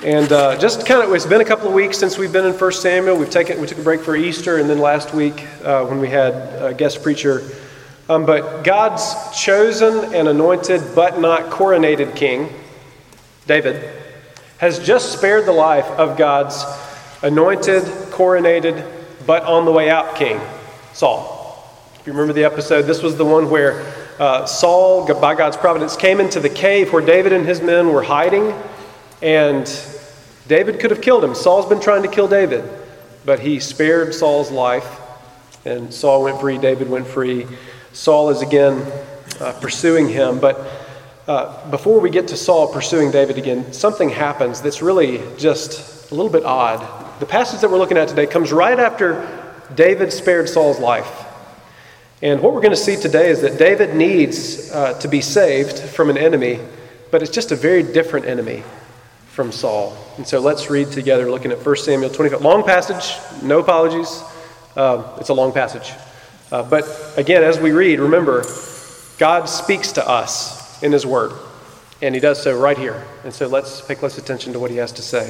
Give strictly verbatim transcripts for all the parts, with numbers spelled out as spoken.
And uh, just kind of, it's been a couple of weeks since we've been in First Samuel. We've taken, we took a break for Easter, and then last week uh, when we had a guest preacher. Um, but God's chosen and anointed, but not coronated king, David, has just spared the life of God's anointed, coronated, but on the way out king, Saul. If you remember the episode, this was the one where uh, Saul, by God's providence, came into the cave where David and his men were hiding, and David could have killed him. Saul's been trying to kill David, but he spared Saul's life, and Saul went free, David went free. Saul is again uh, pursuing him, but uh, before we get to Saul pursuing David again, something happens that's really just a little bit odd. The passage that we're looking at today comes right after David spared Saul's life. And what we're going to see today is that David needs uh, to be saved from an enemy, but it's just a very different enemy from Saul. And so let's read together, looking at First Samuel twenty-five. Long passage, no apologies. Uh, it's a long passage. Uh, but again, as we read, remember, God speaks to us in his word, and he does so right here. And so let's pay close attention to what he has to say.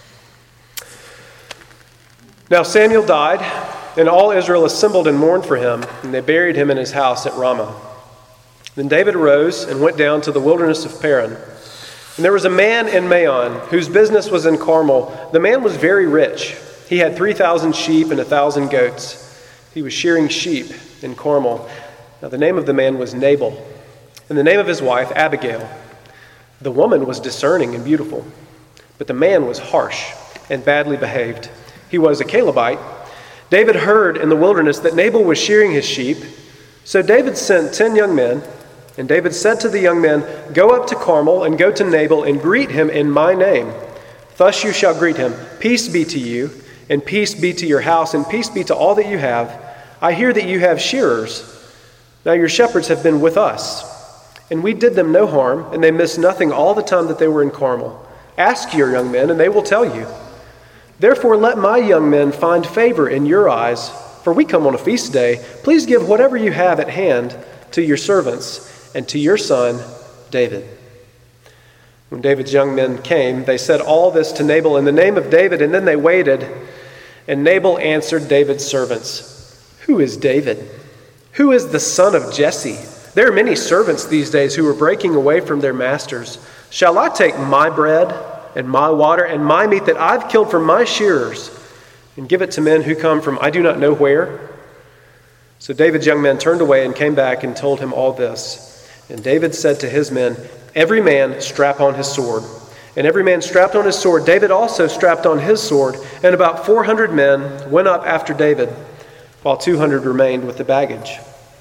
Now Samuel died, and all Israel assembled and mourned for him, and they buried him in his house at Ramah. Then David arose and went down to the wilderness of Paran. And there was a man in Maon whose business was in Carmel. The man was very rich. He had three thousand sheep and a thousand goats. He was shearing sheep in Carmel. Now the name of the man was Nabal, and the name of his wife Abigail. The woman was discerning and beautiful, but the man was harsh and badly behaved. He was a Calebite. David heard in the wilderness that Nabal was shearing his sheep. So David sent ten young men, and David said to the young men, "Go up to Carmel and go to Nabal and greet him in my name. Thus you shall greet him, peace be to you, and peace be to your house, and peace be to all that you have. I hear that you have shearers. Now your shepherds have been with us, and we did them no harm, and they missed nothing all the time that they were in Carmel. Ask your young men, and they will tell you. Therefore let my young men find favor in your eyes, for we come on a feast day. Please give whatever you have at hand to your servants and to your son David." When David's young men came, they said all this to Nabal in the name of David, and then they waited. And Nabal answered David's servants, "Who is David? Who is the son of Jesse? There are many servants these days who are breaking away from their masters. Shall I take my bread and my water and my meat that I've killed from my shearers and give it to men who come from I do not know where?" So David's young men turned away and came back and told him all this. And David said to his men, "Every man strap on his sword." And every man strapped on his sword. David also strapped on his sword. And about four hundred men went up after David, while two hundred remained with the baggage.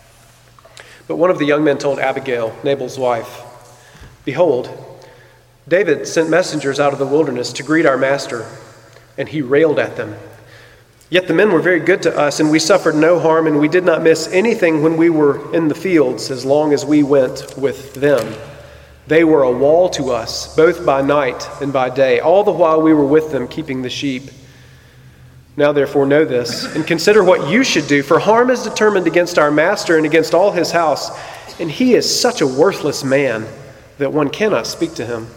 But one of the young men told Abigail, Nabal's wife, "Behold, David sent messengers out of the wilderness to greet our master, and he railed at them. Yet the men were very good to us, and we suffered no harm, and we did not miss anything when we were in the fields as long as we went with them. They were a wall to us, both by night and by day, all the while we were with them keeping the sheep. Now therefore know this, and consider what you should do, for harm is determined against our master and against all his house, and he is such a worthless man that one cannot speak to him."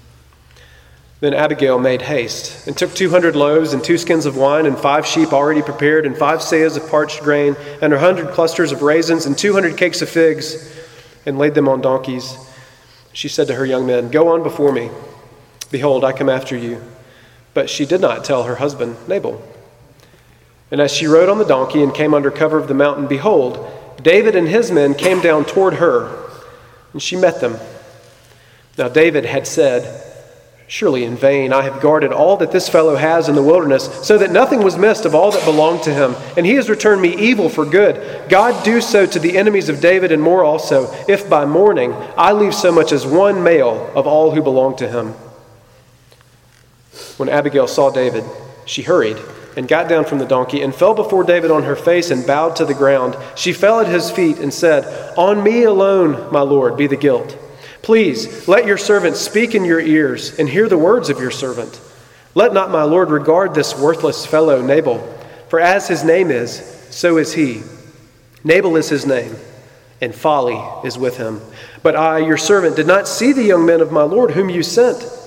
Then Abigail made haste, and took two hundred loaves, and two skins of wine, and five sheep already prepared, and five seahs of parched grain, and a hundred clusters of raisins, and two hundred cakes of figs, and laid them on donkeys. She said to her young men, "Go on before me. Behold, I come after you." But she did not tell her husband Nabal. And as she rode on the donkey and came under cover of the mountain, behold, David and his men came down toward her, and she met them. Now David had said, "Surely in vain I have guarded all that this fellow has in the wilderness, so that nothing was missed of all that belonged to him, and he has returned me evil for good. God do so to the enemies of David and more also, if by morning I leave so much as one male of all who belong to him." When Abigail saw David, she hurried and got down from the donkey and fell before David on her face and bowed to the ground. She fell at his feet and said, "On me alone, my lord, be the guilt. Please let your servant speak in your ears and hear the words of your servant. Let not my lord regard this worthless fellow Nabal, for as his name is, so is he. Nabal is his name, and folly is with him. But I, your servant, did not see the young men of my lord whom you sent.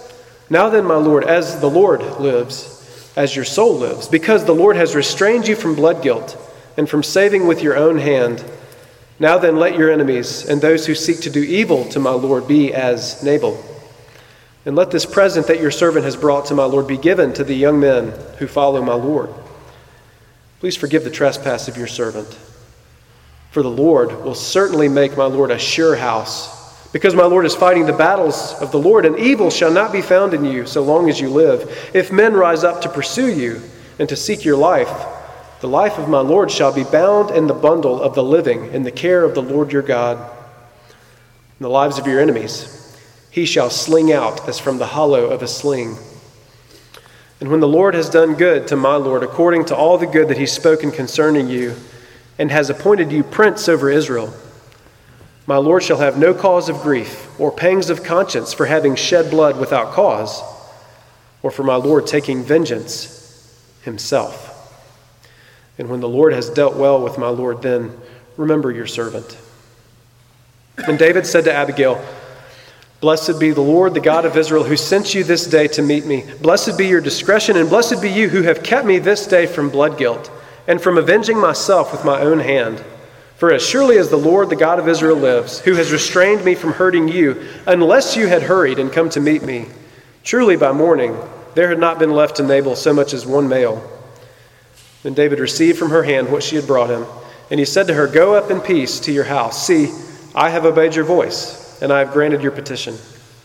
Now then, my Lord, as the Lord lives, as your soul lives, because the Lord has restrained you from blood guilt and from saving with your own hand, now then let your enemies and those who seek to do evil to my Lord be as Nabal. And let this present that your servant has brought to my Lord be given to the young men who follow my Lord. Please forgive the trespass of your servant. For the Lord will certainly make my Lord a sure house, because my Lord is fighting the battles of the Lord, and evil shall not be found in you so long as you live. If men rise up to pursue you and to seek your life, the life of my Lord shall be bound in the bundle of the living in the care of the Lord your God. And the lives of your enemies he shall sling out as from the hollow of a sling. And when the Lord has done good to my Lord according to all the good that he's spoken concerning you, and has appointed you prince over Israel, my Lord shall have no cause of grief or pangs of conscience for having shed blood without cause, or for my Lord taking vengeance himself. And when the Lord has dealt well with my Lord, then remember your servant. And David said to Abigail, Blessed be the Lord, the God of Israel, who sent you this day to meet me. Blessed be your discretion, and blessed be you who have kept me this day from blood guilt, and from avenging myself with my own hand. For as surely as the Lord, the God of Israel, lives, who has restrained me from hurting you, unless you had hurried and come to meet me, truly by morning there had not been left to Nabal so much as one male. Then David received from her hand what she had brought him, and he said to her, Go up in peace to your house. See, I have obeyed your voice, and I have granted your petition.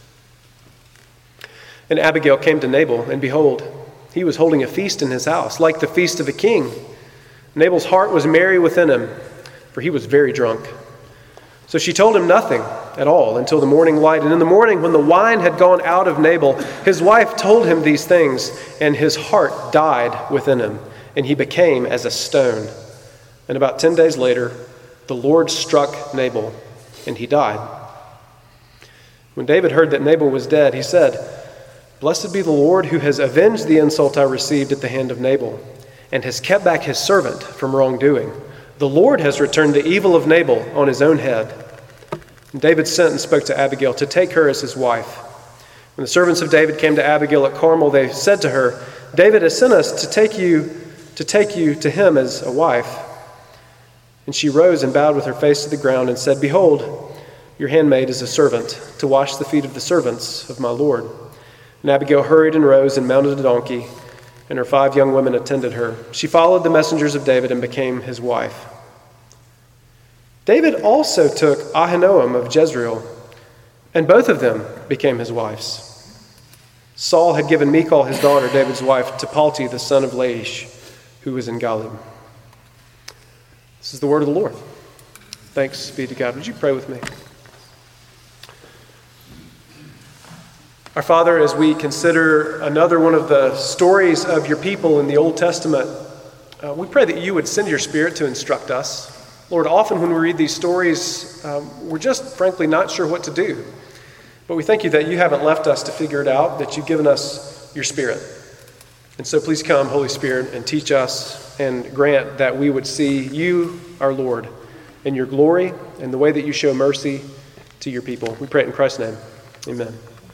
And Abigail came to Nabal, and behold, he was holding a feast in his house, like the feast of a king. Nabal's heart was merry within him, for he was very drunk. So she told him nothing at all until the morning light. And in the morning, when the wine had gone out of Nabal, his wife told him these things, and his heart died within him, and he became as a stone. And about ten days later, the Lord struck Nabal, and he died. When David heard that Nabal was dead, he said, Blessed be the Lord who has avenged the insult I received at the hand of Nabal, and has kept back his servant from wrongdoing. The Lord has returned the evil of Nabal on his own head. And David sent and spoke to Abigail to take her as his wife. When the servants of David came to Abigail at Carmel, they said to her, David has sent us to take you to take you to him as a wife. And she rose and bowed with her face to the ground and said, Behold, your handmaid is a servant, to wash the feet of the servants of my Lord. And Abigail hurried and rose and mounted a donkey, and her five young women attended her. She followed the messengers of David and became his wife. David also took Ahinoam of Jezreel, and both of them became his wives. Saul had given Michal, his daughter, David's wife, to Palti, the son of Laish, who was in Galim. This is the word of the Lord. Thanks be to God. Would you pray with me? Our Father, as we consider another one of the stories of your people in the Old Testament, uh, we pray that you would send your Spirit to instruct us. Lord, often when we read these stories, um, we're just frankly not sure what to do. But we thank you that you haven't left us to figure it out, that you've given us your Spirit. And so please come, Holy Spirit, and teach us and grant that we would see you, our Lord, in your glory and the way that you show mercy to your people. We pray it in Christ's name. Amen.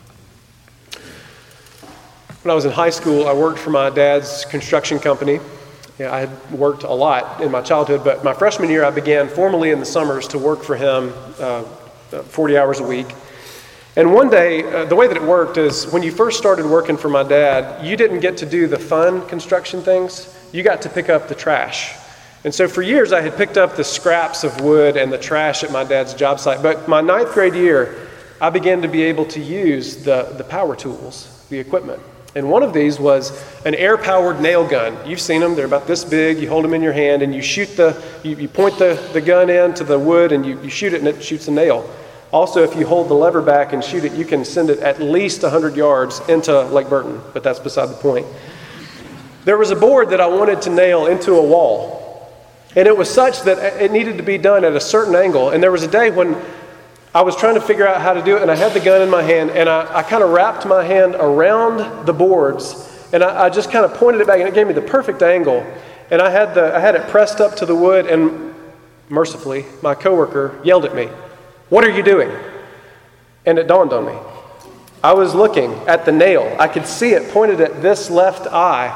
When I was in high school, I worked for my dad's construction company. Yeah, I had worked a lot in my childhood, but my freshman year I began formally in the summers to work for him uh, forty hours a week. And one day, uh, the way that it worked is when you first started working for my dad, you didn't get to do the fun construction things. You got to pick up the trash. And so for years I had picked up the scraps of wood and the trash at my dad's job site. But my ninth grade year, I began to be able to use the, the power tools, the equipment. And one of these was an air-powered nail gun. You've seen them. They're about this big. You hold them in your hand, and you shoot the, you, you point the, the gun in to the wood, and you, you shoot it, and it shoots a nail. Also, if you hold the lever back and shoot it, you can send it at least one hundred yards into Lake Burton, but that's beside the point. There was a board that I wanted to nail into a wall, and it was such that it needed to be done at a certain angle. And there was a day when I was trying to figure out how to do it, and I had the gun in my hand, and I, I kind of wrapped my hand around the boards, and I, I just kind of pointed it back, and it gave me the perfect angle. And I had the I had it pressed up to the wood, and mercifully, my coworker yelled at me, "What are you doing?" And it dawned on me. I was looking at the nail. I could see it pointed at this left eye.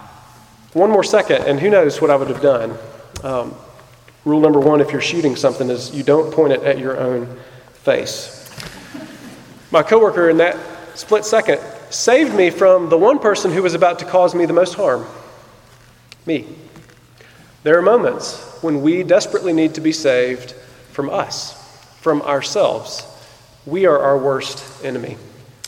One more second, and who knows what I would have done. Um, rule number one, if you're shooting something, is you don't point it at your own face. My coworker in that split second saved me from the one person who was about to cause me the most harm. Me. There are moments when we desperately need to be saved from us, from ourselves. We are our worst enemy.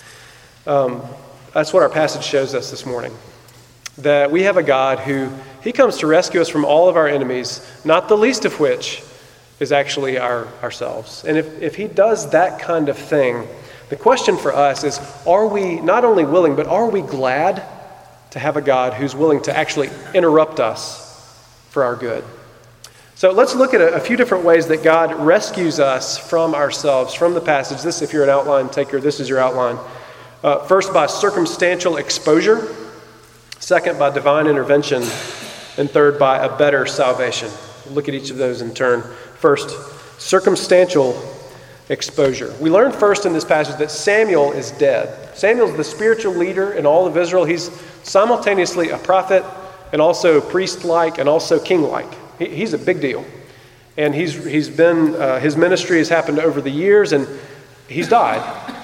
Um, that's what our passage shows us this morning. That we have a God who, he comes to rescue us from all of our enemies, not the least of which is actually our ourselves. And if, if he does that kind of thing, the question for us is, are we not only willing, but are we glad to have a God who's willing to actually interrupt us for our good? So let's look at a, a few different ways that God rescues us from ourselves, from the passage. This, if you're an outline taker, this is your outline. Uh, first, by circumstantial exposure. Second, by divine intervention. And third, by a better salvation. We'll look at each of those in turn. First, circumstantial exposure. We learn first in this passage that Samuel is dead. Samuel's the spiritual leader in all of Israel. He's simultaneously a prophet and also priest-like and also king-like. He, he's a big deal. And he's he's been, uh, his ministry has happened over the years, and he's died.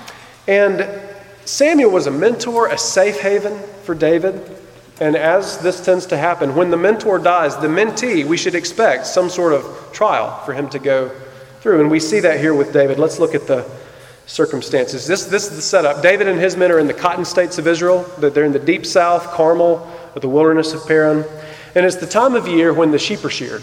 And Samuel was a mentor, a safe haven for David. And as this tends to happen, when the mentor dies, the mentee, we should expect some sort of trial for him to go through. And we see that here with David. Let's look at the circumstances. This, this is the setup. David and his men are in the cotton states of Israel. They're in the deep south, Carmel, or the wilderness of Paran. And it's the time of year when the sheep are sheared.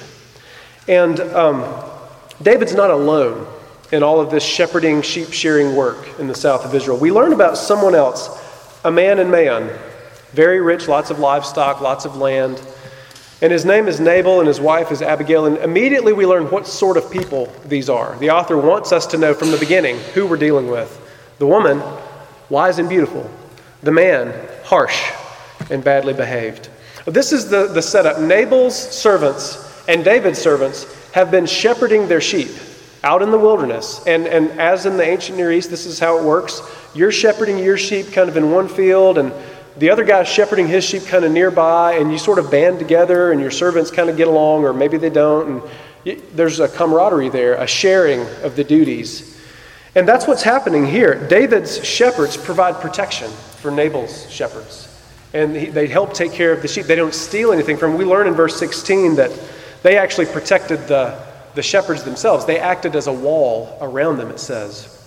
And um, David's not alone in all of this shepherding, sheep shearing work in the south of Israel. We learn about someone else, a man in Maon, very rich, lots of livestock, lots of land. And his name is Nabal and his wife is Abigail. And immediately we learn what sort of people these are. The author wants us to know from the beginning who we're dealing with. The woman, wise and beautiful. The man, harsh and badly behaved. This is the, the setup. Nabal's servants and David's servants have been shepherding their sheep out in the wilderness. And, and as in the ancient Near East, this is how it works. You're shepherding your sheep kind of in one field, and the other guy's shepherding his sheep kind of nearby, and you sort of band together, and your servants kind of get along, or maybe they don't. And you, there's a camaraderie there, a sharing of the duties. And that's what's happening here. David's shepherds provide protection for Nabal's shepherds. And he, they help take care of the sheep. They don't steal anything from them. We learn in verse sixteen that they actually protected the, the shepherds themselves. They acted as a wall around them, it says.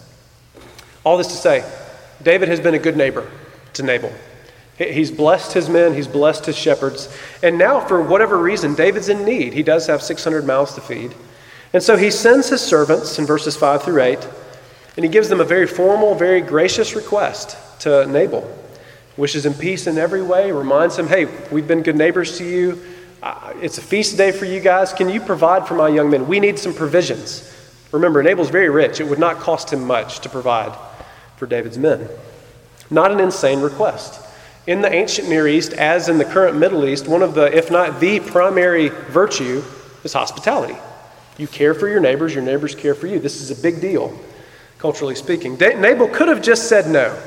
All this to say, David has been a good neighbor to Nabal. He's blessed his men, he's blessed his shepherds. And now, for whatever reason, David's in need. He does have six hundred mouths to feed. And so he sends his servants in verses five through eight, and he gives them a very formal, very gracious request to Nabal. Wishes him peace in every way, reminds him, hey, we've been good neighbors to you. Uh, it's a feast day for you guys. Can you provide for my young men? We need some provisions. Remember, Nabal's very rich. It would not cost him much to provide for David's men. Not an insane request. In the ancient Near East, as in the current Middle East, one of the, if not the primary virtue is hospitality. You care for your neighbors, your neighbors care for you. This is a big deal, culturally speaking. Da- Nabal could have just said no.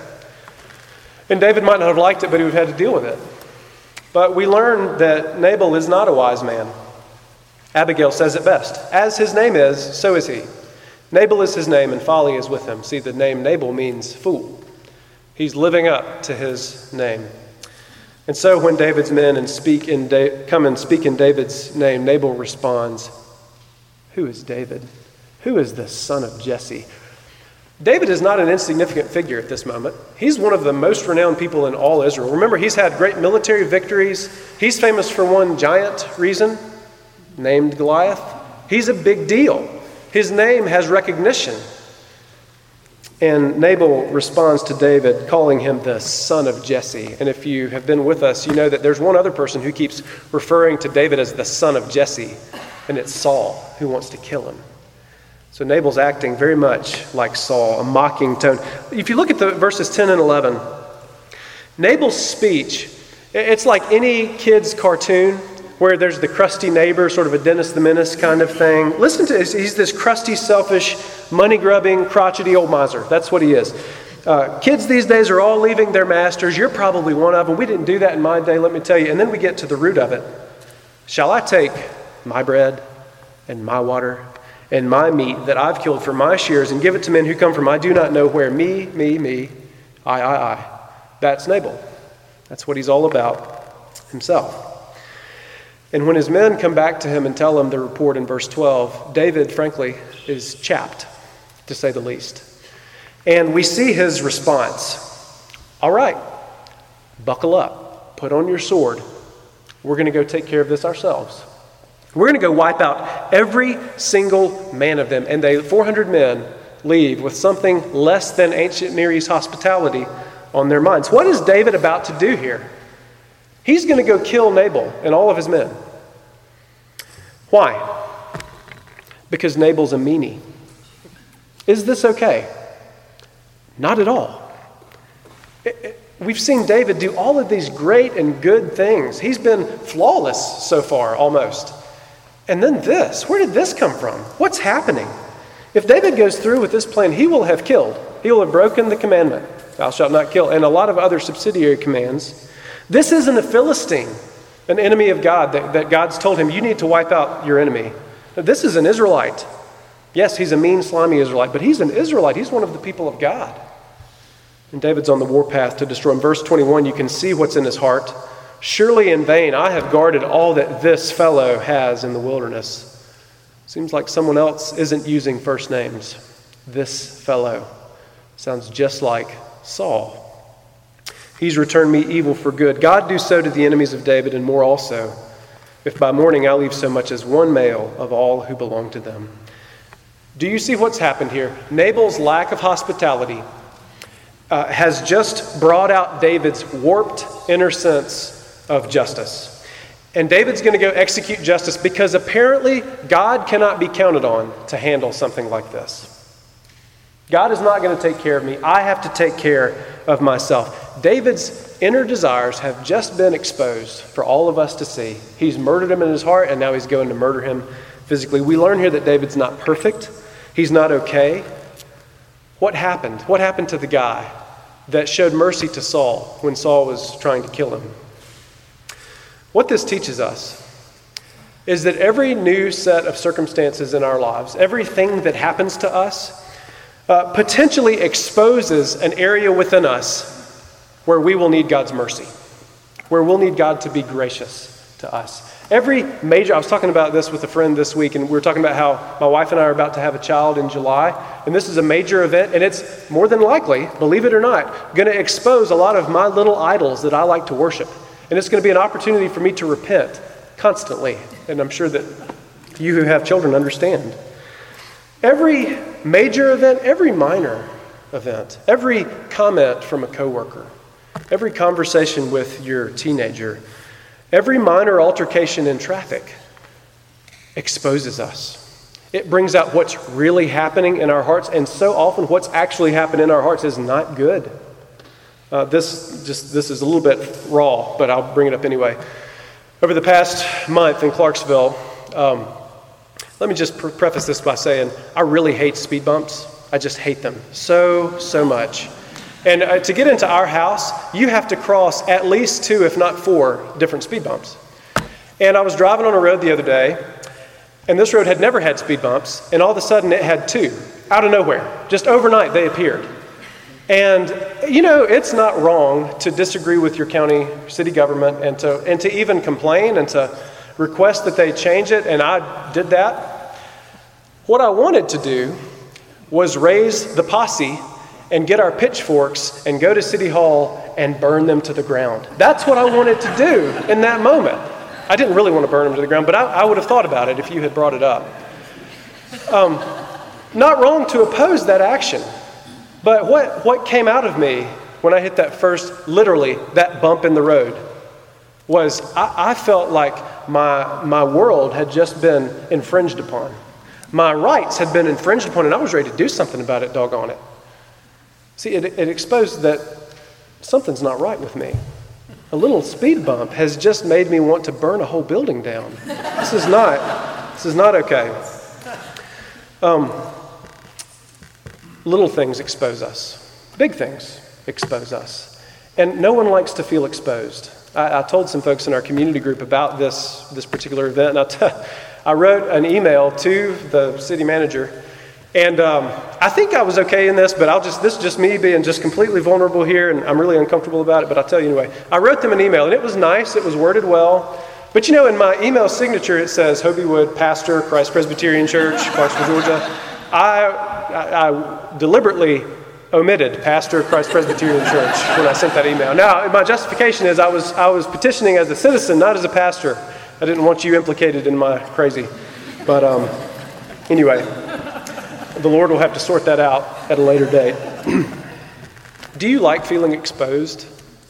And David might not have liked it, but he would have had to deal with it. But we learn that Nabal is not a wise man. Abigail says it best. As his name is, so is he. Nabal is his name, and folly is with him. See, the name Nabal means fool. He's living up to his name. And so when David's men and speak in da- come and speak in David's name, Nabal responds, who is David? Who is the son of Jesse? David is not an insignificant figure at this moment. He's one of the most renowned people in all Israel. Remember, he's had great military victories. He's famous for one giant reason, named Goliath. He's a big deal. His name has recognition. And Nabal responds to David, calling him the son of Jesse. And if you have been with us, you know that there's one other person who keeps referring to David as the son of Jesse, and it's Saul, who wants to kill him. So Nabal's acting very much like Saul, a mocking tone. If you look at the verses ten and eleven, Nabal's speech, it's like any kid's cartoon where there's the crusty neighbor, sort of a Dennis the Menace kind of thing. Listen to this. He's this crusty, selfish, money-grubbing, crotchety old miser. That's what he is. Uh, kids these days are all leaving their masters. You're probably one of them. We didn't do that in my day, let me tell you. And then we get to the root of it. Shall I take my bread and my water and my meat that I've killed for my shears and give it to men who come from I do not know where? Me, me, me, I, I, I. That's Nabal. That's what he's all about himself. And when his men come back to him and tell him the report in verse twelve, David, frankly, is chapped, to say the least. And we see his response. All right, buckle up, put on your sword. We're going to go take care of this ourselves. We're going to go wipe out every single man of them. And they, four hundred men, leave with something less than ancient Near East hospitality on their minds. What is David about to do here? He's going to go kill Nabal and all of his men. Why? Because Nabal's a meanie. Is this okay? Not at all. It, it, we've seen David do all of these great and good things. He's been flawless so far, almost. And then this. Where did this come from? What's happening? If David goes through with this plan, he will have killed. He will have broken the commandment, thou shalt not kill, and a lot of other subsidiary commands. This isn't a Philistine, an enemy of God, that, that God's told him, you need to wipe out your enemy. This is an Israelite. Yes, he's a mean, slimy Israelite, but he's an Israelite. He's one of the people of God. And David's on the warpath to destroy him. Verse twenty-one, you can see what's in his heart. Surely in vain I have guarded all that this fellow has in the wilderness. Seems like someone else isn't using first names. This fellow sounds just like Saul. He's returned me evil for good. God do so to the enemies of David and more also, if by morning I leave so much as one male of all who belong to them. Do you see what's happened here? Nabal's lack of hospitality uh, has just brought out David's warped inner sense of justice. And David's going to go execute justice because apparently God cannot be counted on to handle something like this. God is not going to take care of me. I have to take care of myself. David's inner desires have just been exposed for all of us to see. He's murdered him in his heart, and now he's going to murder him physically. We learn here that David's not perfect. He's not okay. What happened? What happened to the guy that showed mercy to Saul when Saul was trying to kill him? What this teaches us is that every new set of circumstances in our lives, everything that happens to us, uh, potentially exposes an area within us where we will need God's mercy, where we'll need God to be gracious to us. Every major, I was talking about this with a friend this week, and we were talking about how my wife and I are about to have a child in July, and this is a major event, and it's more than likely, believe it or not, going to expose a lot of my little idols that I like to worship. And it's going to be an opportunity for me to repent constantly, and I'm sure that you who have children understand. Every major event, every minor event, every comment from a coworker, every conversation with your teenager, every minor altercation in traffic exposes us. It brings out what's really happening in our hearts, and so often what's actually happened in our hearts is not good. Uh, this just this is a little bit raw, but I'll bring it up anyway. Over the past month in Clarksville, um, let me just pre- preface this by saying I really hate speed bumps. I just hate them so, so much. And uh, to get into our house, you have to cross at least two, if not four, different speed bumps. And I was driving on a road the other day, and this road had never had speed bumps, and all of a sudden it had two, out of nowhere. Just overnight they appeared. And, you know, it's not wrong to disagree with your county, city government, and to and to even complain and to request that they change it, and I did that. What I wanted to do was raise the posse and get our pitchforks and go to City Hall and burn them to the ground. That's what I wanted to do in that moment. I didn't really want to burn them to the ground, but I, I would have thought about it if you had brought it up. Um, not wrong to oppose that action. But what, what came out of me when I hit that first, literally, that bump in the road, was I, I felt like my, my world had just been infringed upon. My rights had been infringed upon, and I was ready to do something about it, doggone it. See, it, it exposed that something's not right with me. A little speed bump has just made me want to burn a whole building down. This is not, this is not okay. Um, little things expose us. Big things expose us. And no one likes to feel exposed. I, I told some folks in our community group about this, this particular event, and I, t- I wrote an email to the city manager, and um, I think I was okay in this, but I'll just, this is just me being just completely vulnerable here, and I'm really uncomfortable about it, but I'll tell you anyway. I wrote them an email, and it was nice, it was worded well, but you know, in my email signature, it says, Hobie Wood, pastor, Christ Presbyterian Church, Clarksville, Georgia. I, I, I deliberately omitted pastor, Christ Presbyterian Church when I sent that email. Now, my justification is I was, I was petitioning as a citizen, not as a pastor. I didn't want you implicated in my crazy. But um, anyway, the Lord will have to sort that out at a later date. Do you like feeling exposed?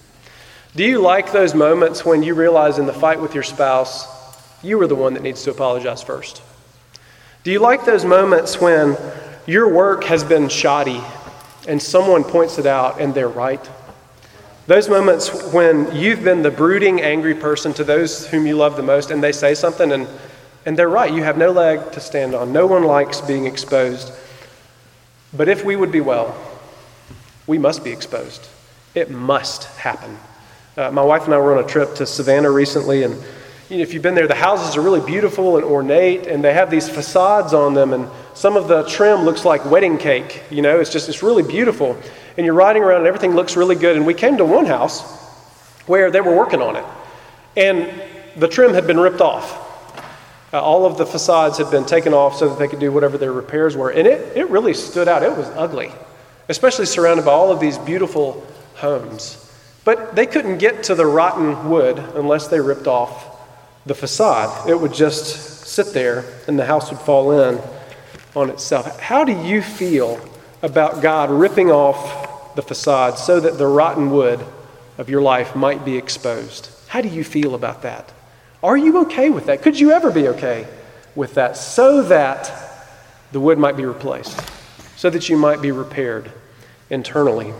Do you like those moments when you realize in the fight with your spouse, you were the one that needs to apologize first? Do you like those moments when your work has been shoddy and someone points it out and they're right? Those moments when you've been the brooding, angry person to those whom you love the most and they say something and, and they're right. You have no leg to stand on. No one likes being exposed. But if we would be well, we must be exposed. It must happen. Uh, my wife and I were on a trip to Savannah recently, and you know, if you've been there, the houses are really beautiful and ornate, and they have these facades on them, and some of the trim looks like wedding cake. You know, it's just, it's really beautiful. And you're riding around and everything looks really good. And we came to one house where they were working on it, and the trim had been ripped off. Uh, all of the facades had been taken off so that they could do whatever their repairs were. And it, it really stood out. It was ugly, especially surrounded by all of these beautiful homes. But they couldn't get to the rotten wood unless they ripped off the facade. It would just sit there and the house would fall in on itself. How do you feel about God ripping off the facade so that the rotten wood of your life might be exposed? How do you feel about that? Are you okay with that? Could you ever be okay with that so that the wood might be replaced, so that you might be repaired internally?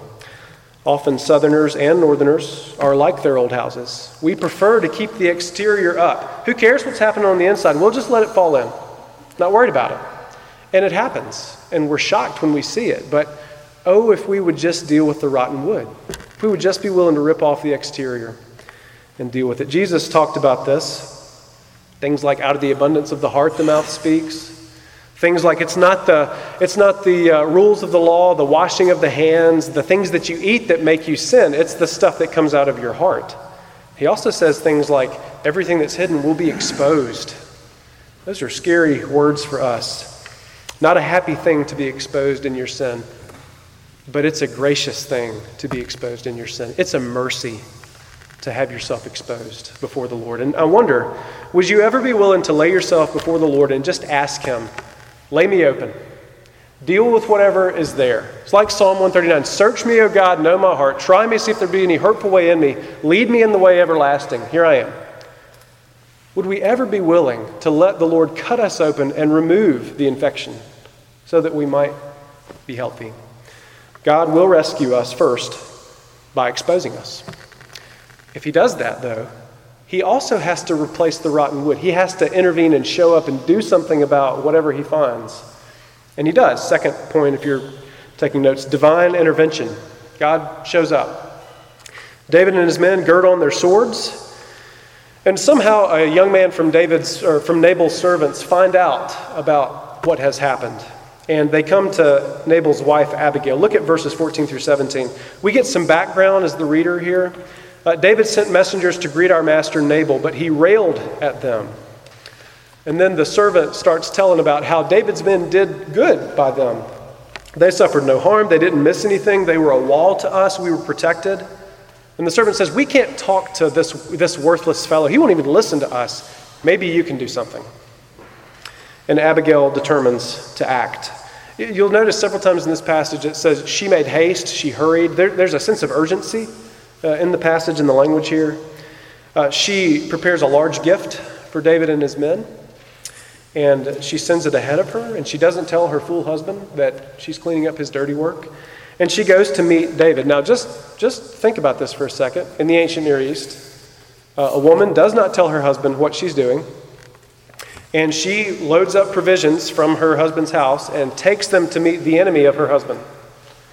Often Southerners and Northerners are like their old houses. We prefer to keep the exterior up. Who cares what's happening on the inside? We'll just let it fall in. Not worried about it. And it happens, and we're shocked when we see it. But oh, if we would just deal with the rotten wood. If we would just be willing to rip off the exterior and deal with it. Jesus talked about this. Things like out of the abundance of the heart the mouth speaks. Things like it's not the, it's not the uh, rules of the law, the washing of the hands, the things that you eat that make you sin. It's the stuff that comes out of your heart. He also says things like everything that's hidden will be exposed. Those are scary words for us. Not a happy thing to be exposed in your sin, but it's a gracious thing to be exposed in your sin. It's a mercy to have yourself exposed before the Lord. And I wonder, would you ever be willing to lay yourself before the Lord and just ask Him, lay me open. Deal with whatever is there. It's like Psalm one thirty-nine. Search me, O God, know my heart. Try me, see if there be any hurtful way in me. Lead me in the way everlasting. Here I am. Would we ever be willing to let the Lord cut us open and remove the infection so that we might be healthy? God will rescue us first by exposing us. If He does that, though, He also has to replace the rotten wood. He has to intervene and show up and do something about whatever He finds. And He does. Second point, if you're taking notes, divine intervention. God shows up. David and his men gird on their swords, and somehow a young man from David's or from Nabal's servants find out about what has happened. And they come to Nabal's wife, Abigail. Look at verses fourteen through seventeen. We get some background as the reader here. Uh, David sent messengers to greet our master Nabal, but he railed at them. And then the servant starts telling about how David's men did good by them. They suffered no harm. They didn't miss anything. They were a wall to us. We were protected. And the servant says, we can't talk to this, this worthless fellow. He won't even listen to us. Maybe you can do something. And Abigail determines to act. You'll notice several times in this passage it says she made haste, she hurried. There, there's a sense of urgency uh, in the passage, in the language here. Uh, she prepares a large gift for David and his men, and she sends it ahead of her, and she doesn't tell her fool husband that she's cleaning up his dirty work. And she goes to meet David. Now, just, just think about this for a second. In the ancient Near East, uh, a woman does not tell her husband what she's doing, and she loads up provisions from her husband's house and takes them to meet the enemy of her husband.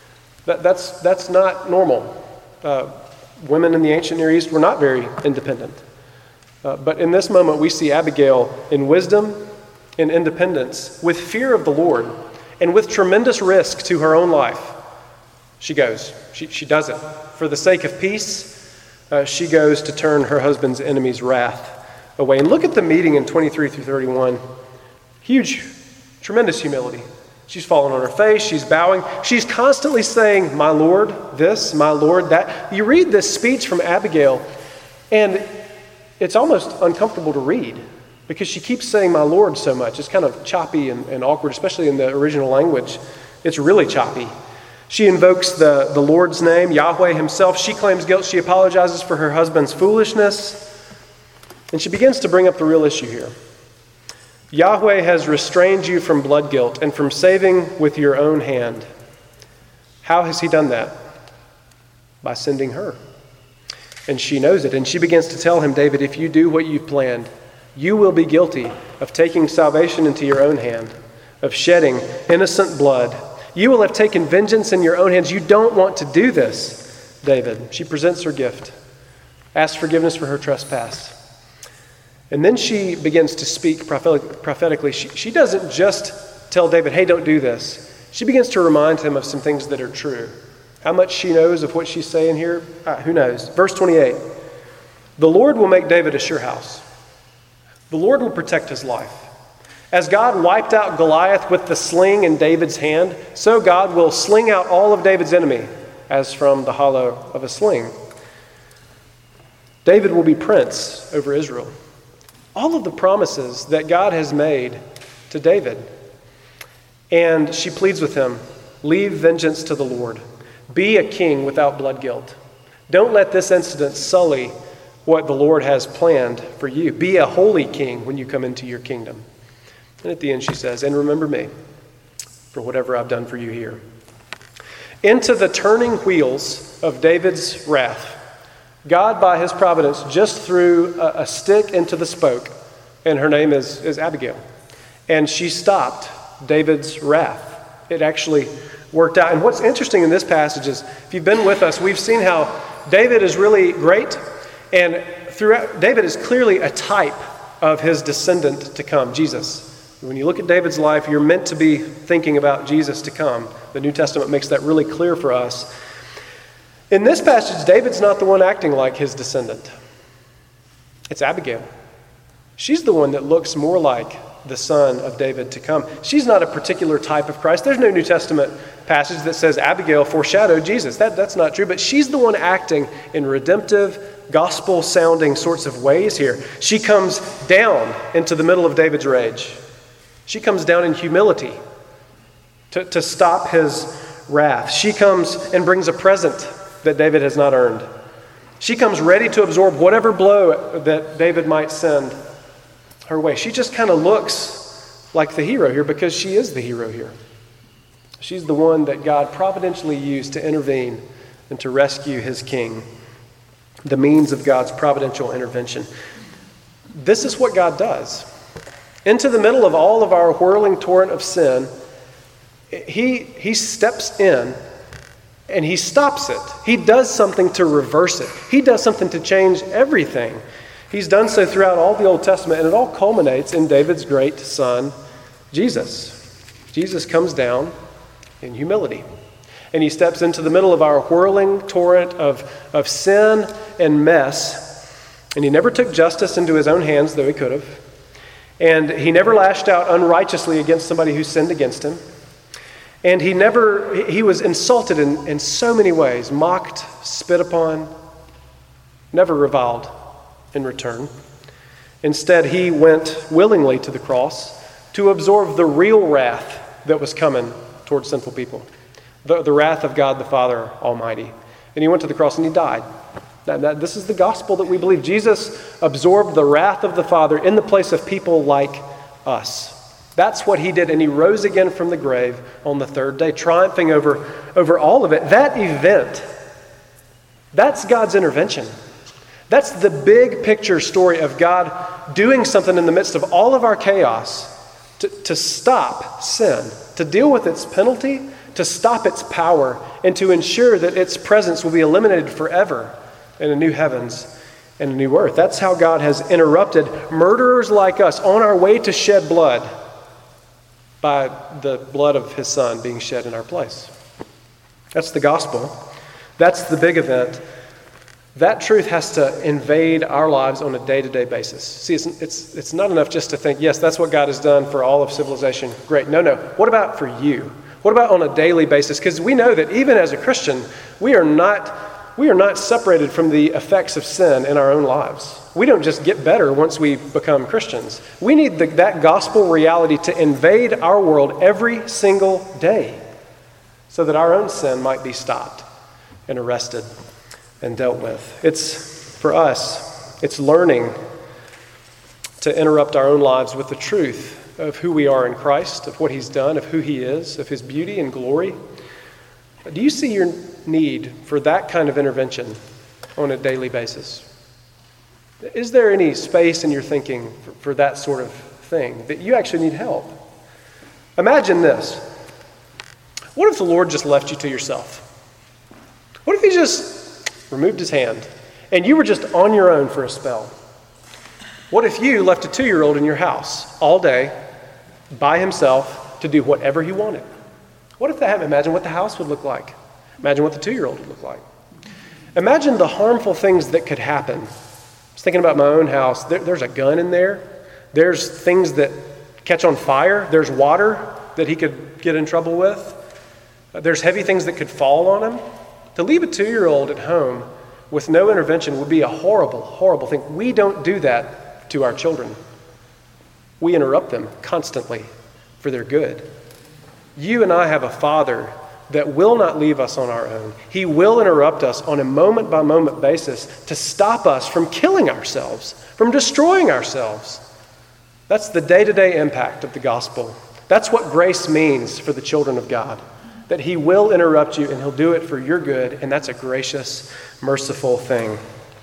That, that's, that's not normal. Uh, women in the ancient Near East were not very independent. Uh, but in this moment, we see Abigail in wisdom and independence, with fear of the Lord, and with tremendous risk to her own life. She goes. She, she does it. For the sake of peace, uh, she goes to turn her husband's enemy's wrath away. And look at the meeting in twenty-three through thirty-one. Huge, tremendous humility. She's fallen on her face. She's bowing. She's constantly saying, my Lord, this, my Lord, that. You read this speech from Abigail, and it's almost uncomfortable to read because she keeps saying my Lord so much. It's kind of choppy and, and awkward, especially in the original language. It's really choppy. She invokes the, the Lord's name, Yahweh himself. She claims guilt. She apologizes for her husband's foolishness. And she begins to bring up the real issue here. Yahweh has restrained you from blood guilt and from saving with your own hand. How has he done that? By sending her. And she knows it. And she begins to tell him, David, if you do what you've planned, you will be guilty of taking salvation into your own hand, of shedding innocent blood. You will have taken vengeance in your own hands. You don't want to do this, David. She presents her gift, asks forgiveness for her trespass. And then she begins to speak prophetically. She, she doesn't just tell David, hey, don't do this. She begins to remind him of some things that are true. How much she knows of what she's saying here, uh, who knows? Verse twenty-eight, the Lord will make David a sure house. The Lord will protect his life. As God wiped out Goliath with the sling in David's hand, so God will sling out all of David's enemy as from the hollow of a sling. David will be prince over Israel. All of the promises that God has made to David. And she pleads with him, leave vengeance to the Lord. Be a king without blood guilt. Don't let this incident sully what the Lord has planned for you. Be a holy king when you come into your kingdom. And at the end she says, and remember me for whatever I've done for you here. Into the turning wheels of David's wrath, God, by his providence, just threw a, a stick into the spoke, and her name is, is Abigail. And she stopped David's wrath. It actually worked out. And what's interesting in this passage is, if you've been with us, we've seen how David is really great, and throughout, David is clearly a type of his descendant to come, Jesus. When you look at David's life, you're meant to be thinking about Jesus to come. The New Testament makes that really clear for us. In this passage, David's not the one acting like his descendant. It's Abigail. She's the one that looks more like the son of David to come. She's not a particular type of Christ. There's no New Testament passage that says Abigail foreshadowed Jesus. That, that's not true, but she's the one acting in redemptive, gospel-sounding sorts of ways here. She comes down into the middle of David's rage. She comes down in humility to, to stop his wrath. She comes and brings a present that David has not earned. She comes ready to absorb whatever blow that David might send her way. She just kind of looks like the hero here because she is the hero here. She's the one that God providentially used to intervene and to rescue his king. The means of God's providential intervention. This is what God does. Into the middle of all of our whirling torrent of sin, he, he steps in and he stops it. He does something to reverse it. He does something to change everything. He's done so throughout all the Old Testament, and it all culminates in David's great son, Jesus. Jesus comes down in humility. And he steps into the middle of our whirling torrent of, of sin and mess. And he never took justice into his own hands, though he could have. And he never lashed out unrighteously against somebody who sinned against him. And he never, he was insulted in, in so many ways, mocked, spit upon, never reviled in return. Instead, he went willingly to the cross to absorb the real wrath that was coming towards sinful people. The, the wrath of God the Father Almighty. And he went to the cross and he died. That, that, this is the gospel that we believe. Jesus absorbed the wrath of the Father in the place of people like us. That's what he did. And he rose again from the grave on the third day, triumphing over, over all of it. That event, that's God's intervention. That's the big picture story of God doing something in the midst of all of our chaos to, to stop sin, to deal with its penalty, to stop its power, and to ensure that its presence will be eliminated forever in a new heavens and a new earth. That's how God has interrupted murderers like us on our way to shed blood by the blood of his Son being shed in our place. That's the gospel. That's the big event. That truth has to invade our lives on a day-to-day basis. See, it's, it's, it's not enough just to think, yes, that's what God has done for all of civilization. Great. No, no. What about for you? What about on a daily basis? Because we know that even as a Christian, we are not, we are not separated from the effects of sin in our own lives. We don't just get better once we become Christians. We need the, that gospel reality to invade our world every single day so that our own sin might be stopped and arrested and dealt with. It's, for us, it's learning to interrupt our own lives with the truth of who we are in Christ, of what he's done, of who he is, of his beauty and glory. Do you see your need for that kind of intervention on a daily basis? Is there any space in your thinking for, for that sort of thing, that you actually need help? Imagine this. What if the Lord just left you to yourself? What if he just removed his hand and you were just on your own for a spell? What if you left a two-year-old in your house all day by himself to do whatever he wanted? What if that happened? Imagine what the house would look like. Imagine what the two-year-old would look like. Imagine the harmful things that could happen. I was thinking about my own house. There, there's a gun in there. There's things that catch on fire. There's water that he could get in trouble with. There's heavy things that could fall on him. To leave a two-year-old at home with no intervention would be a horrible, horrible thing. We don't do that to our children. We interrupt them constantly for their good. You and I have a Father that will not leave us on our own. He will interrupt us on a moment-by-moment basis to stop us from killing ourselves, from destroying ourselves. That's the day-to-day impact of the gospel. That's what grace means for the children of God. That he will interrupt you and he'll do it for your good, and that's a gracious, merciful thing.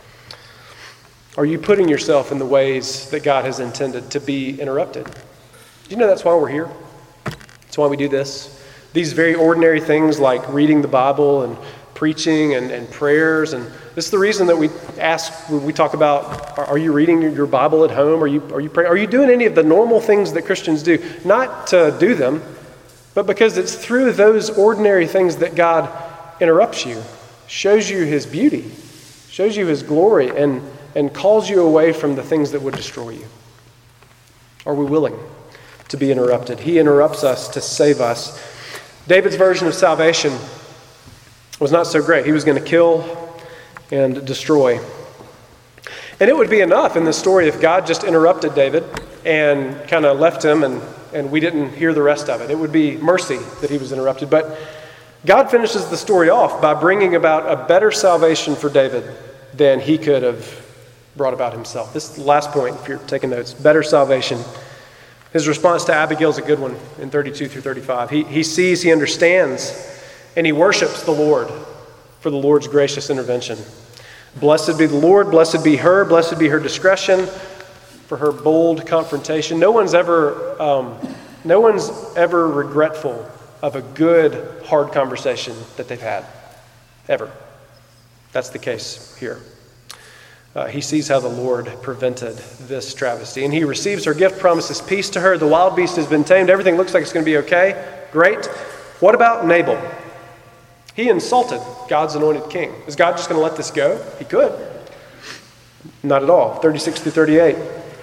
Are you putting yourself in the ways that God has intended to be interrupted? Do you know that's why we're here? That's why we do this. These very ordinary things like reading the Bible and preaching and, and prayers, and this is the reason that we ask, when we talk about, are you reading your Bible at home? Are you, are you praying? Are you doing any of the normal things that Christians do? Not to do them, but because it's through those ordinary things that God interrupts you, shows you his beauty, shows you his glory, and, and calls you away from the things that would destroy you. Are we willing to be interrupted? He interrupts us to save us. David's version of salvation was not so great. He was going to kill and destroy. And it would be enough in this story if God just interrupted David and kind of left him and and we didn't hear the rest of it. It would be mercy that he was interrupted. But God finishes the story off by bringing about a better salvation for David than he could have brought about himself. This is the last point, if you're taking notes. Better salvation. His response to Abigail is a good one in thirty-two through thirty-five. He, he sees, he understands, and he worships the Lord for the Lord's gracious intervention. Blessed be the Lord, blessed be her, blessed be her discretion, for her bold confrontation. No one's ever, um, no one's ever regretful of a good, hard conversation that they've had, ever. That's the case here. Uh, he sees how the Lord prevented this travesty, and he receives her gift, promises peace to her. The wild beast has been tamed. Everything looks like it's going to be okay. Great. What about Nabal? He insulted God's anointed king. Is God just going to let this go? He could. Not at all. thirty-six through thirty-eight.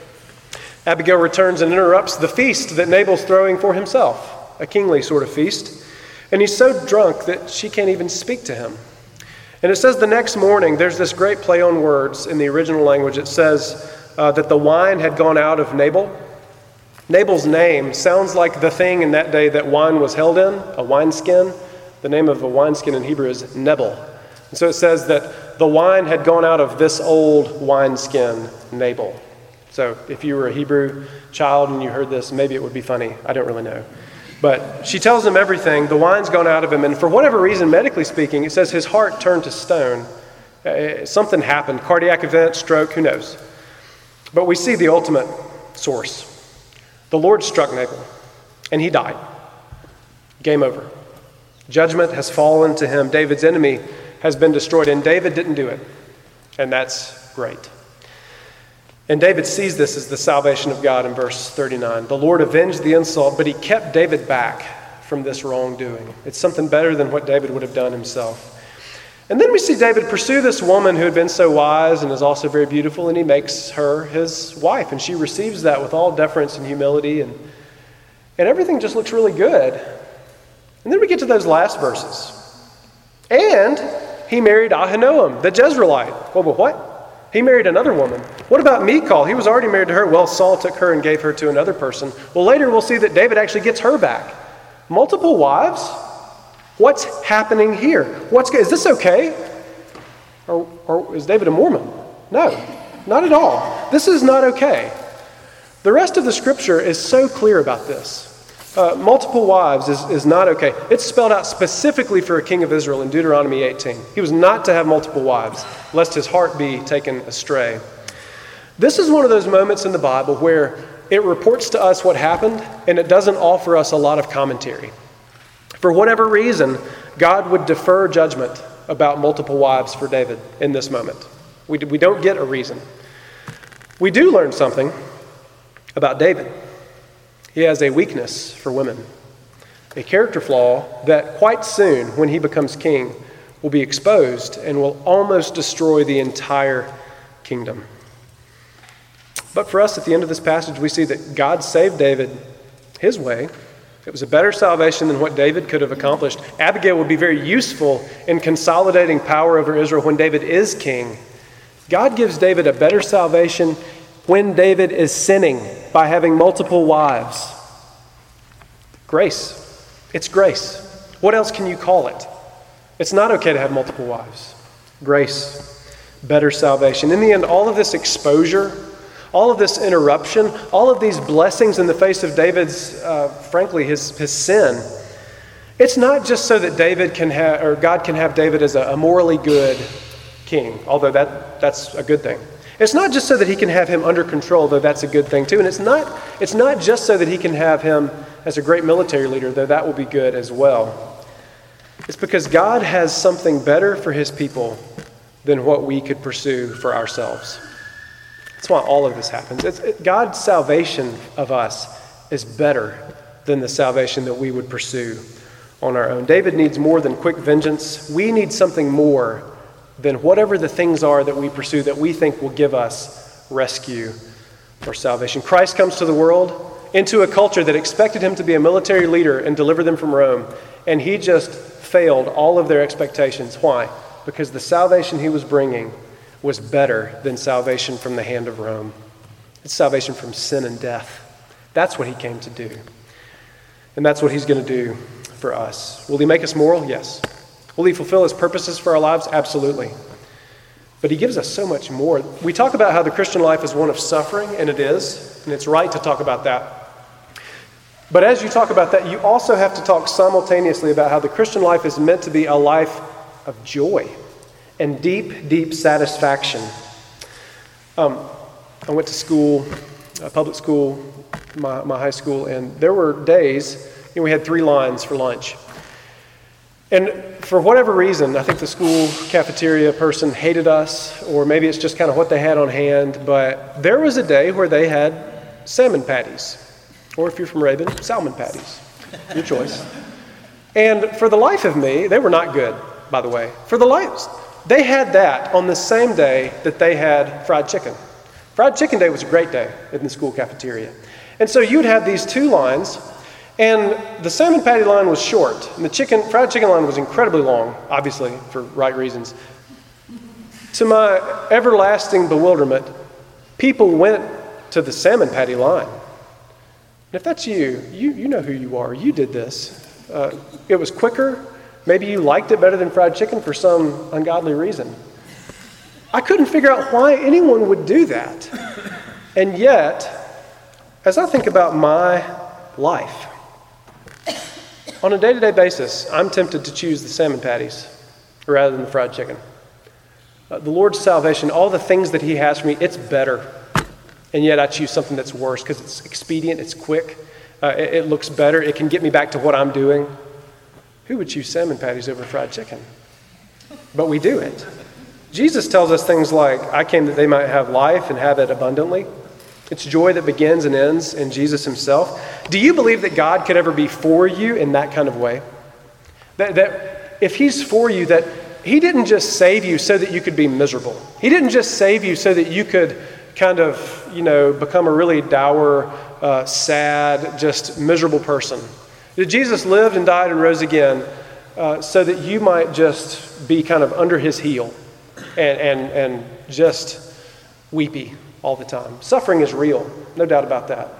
Abigail returns and interrupts the feast that Nabal's throwing for himself, a kingly sort of feast. And he's so drunk that she can't even speak to him. And it says the next morning, there's this great play on words in the original language. It says uh, that the wine had gone out of Nabal. Nabal's name sounds like the thing in that day that wine was held in, a wineskin. The name of a wineskin in Hebrew is Nebel. And so it says that the wine had gone out of this old wineskin, Nabal. So if you were a Hebrew child and you heard this, maybe it would be funny. I don't really know. But she tells him everything. The wine's gone out of him. And for whatever reason, medically speaking, it says his heart turned to stone. Uh, something happened. Cardiac event, stroke, who knows? But we see the ultimate source. The Lord struck Nabal, and he died. Game over. Judgment has fallen to him. David's enemy has been destroyed, and David didn't do it. And that's great. And David sees this as the salvation of God in verse thirty-nine. The Lord avenged the insult, but he kept David back from this wrongdoing. It's something better than what David would have done himself. And then we see David pursue this woman who had been so wise and is also very beautiful, and he makes her his wife. And she receives that with all deference and humility, and, and everything just looks really good. And then we get to those last verses. And he married Ahinoam, the Jezreelite. Well, but what? He married another woman. What about Michal? He was already married to her. Well, Saul took her and gave her to another person. Well, later we'll see that David actually gets her back. Multiple wives? What's happening here? What's is this okay? Or, or is David a Mormon? No, not at all. This is not okay. The rest of the scripture is so clear about this. Uh, multiple wives is, is not okay. It's spelled out specifically for a king of Israel in Deuteronomy eighteen. He was not to have multiple wives, lest his heart be taken astray. This is one of those moments in the Bible where it reports to us what happened, and it doesn't offer us a lot of commentary. For whatever reason, God would defer judgment about multiple wives for David in this moment. We, we don't get a reason. We do learn something about David. He has a weakness for women, a character flaw that quite soon, when he becomes king, will be exposed and will almost destroy the entire kingdom. But for us, at the end of this passage, we see that God saved David his way. It was a better salvation than what David could have accomplished. Abigail would be very useful in consolidating power over Israel when David is king. God gives David a better salvation when David is sinning by having multiple wives. Grace. It's grace. What else can you call it? It's not okay to have multiple wives. Grace. Better salvation. In the end, all of this exposure, all of this interruption, all of these blessings in the face of David's, uh, frankly, his, his sin, it's not just so that David can have, or God can have David as a, a morally good king, although that, that's a good thing. It's not just so that he can have him under control, though that's a good thing too. And it's not, it's not just so that he can have him as a great military leader, though that will be good as well. It's because God has something better for his people than what we could pursue for ourselves. That's why all of this happens. It's, it, God's salvation of us is better than the salvation that we would pursue on our own. David needs more than quick vengeance. We need something more than whatever the things are that we pursue that we think will give us rescue or salvation. Christ comes to the world into a culture that expected him to be a military leader and deliver them from Rome, and he just failed all of their expectations. Why? Because the salvation he was bringing was better than salvation from the hand of Rome. It's salvation from sin and death. That's what he came to do. And that's what he's going to do for us. Will he make us moral? Yes. Will he fulfill his purposes for our lives? Absolutely. But he gives us so much more. We talk about how the Christian life is one of suffering, and it is, and it's right to talk about that. But as you talk about that, you also have to talk simultaneously about how the Christian life is meant to be a life of joy and deep, deep satisfaction. Um, I went to school, uh, public school, my, my high school, and there were days, you know, we had three lines for lunch. And for whatever reason, I think the school cafeteria person hated us, or maybe it's just kind of what they had on hand, but there was a day where they had salmon patties, or if you're from Rabun, salmon patties, your choice. And for the life of me, they were not good, by the way. For the life, they had that on the same day that they had fried chicken. Fried chicken day was a great day in the school cafeteria. And so you'd have these two lines, and the salmon patty line was short, and the chicken, fried chicken line was incredibly long, obviously, for right reasons. To my everlasting bewilderment, people went to the salmon patty line. And if that's you, you, you know who you are. You did this. Uh, it was quicker. Maybe you liked it better than fried chicken for some ungodly reason. I couldn't figure out why anyone would do that. And yet, as I think about my life, on a day-to-day basis, I'm tempted to choose the salmon patties rather than the fried chicken. Uh, the Lord's salvation, all the things that he has for me, it's better. And yet I choose something that's worse because it's expedient, it's quick, uh, it, it looks better, it can get me back to what I'm doing. Who would choose salmon patties over fried chicken? But we do it. Jesus tells us things like, I came that they might have life and have it abundantly. It's joy that begins and ends in Jesus himself. Do you believe that God could ever be for you in that kind of way? That, that if he's for you, that he didn't just save you so that you could be miserable. He didn't just save you so that you could kind of, you know, become a really dour, uh, sad, just miserable person. That Jesus lived and died and rose again uh, so that you might just be kind of under his heel and, and, and just weepy all the time. Suffering is real, no doubt about that.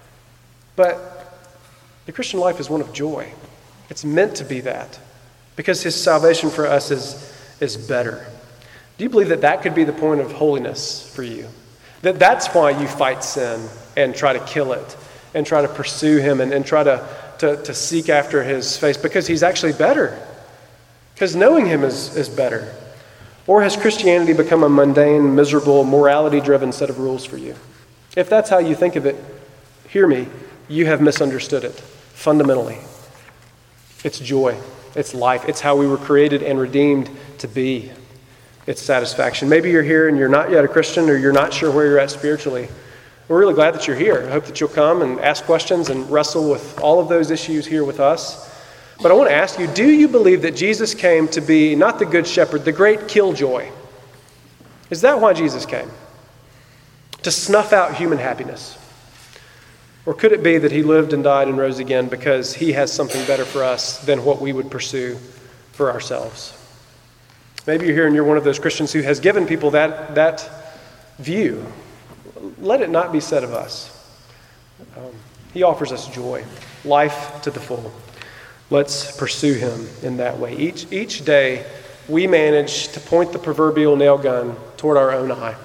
But the Christian life is one of joy. It's meant to be that because his salvation for us is, is better. Do you believe that that could be the point of holiness for you? That that's why you fight sin and try to kill it and try to pursue him and, and try to, to, to seek after his face because he's actually better. Because knowing him is, is better. Or has Christianity become a mundane, miserable, morality-driven set of rules for you? If that's how you think of it, hear me, you have misunderstood it fundamentally. It's joy. It's life. It's how we were created and redeemed to be. It's satisfaction. Maybe you're here and you're not yet a Christian or you're not sure where you're at spiritually. We're really glad that you're here. I hope that you'll come and ask questions and wrestle with all of those issues here with us. But I want to ask you, do you believe that Jesus came to be not the good shepherd, the great killjoy? Is that why Jesus came? To snuff out human happiness? Or could it be that he lived and died and rose again because he has something better for us than what we would pursue for ourselves? Maybe you're here and you're one of those Christians who has given people that, that view. Let it not be said of us. Um, he offers us joy, life to the full. Let's pursue him in that way. Each, each day, we manage to point the proverbial nail gun toward our own eye.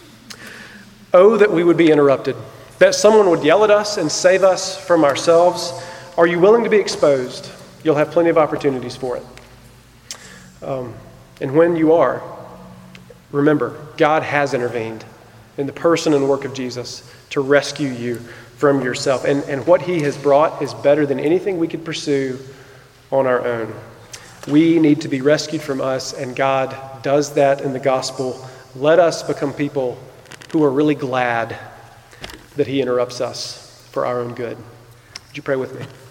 Oh, that we would be interrupted, that someone would yell at us and save us from ourselves. Are you willing to be exposed? You'll have plenty of opportunities for it. Um, and when you are, remember, God has intervened in the person and work of Jesus to rescue you from yourself. And, and what he has brought is better than anything we could pursue on our own. We need to be rescued from us, and God does that in the gospel. Let us become people who are really glad that he interrupts us for our own good. Would you pray with me?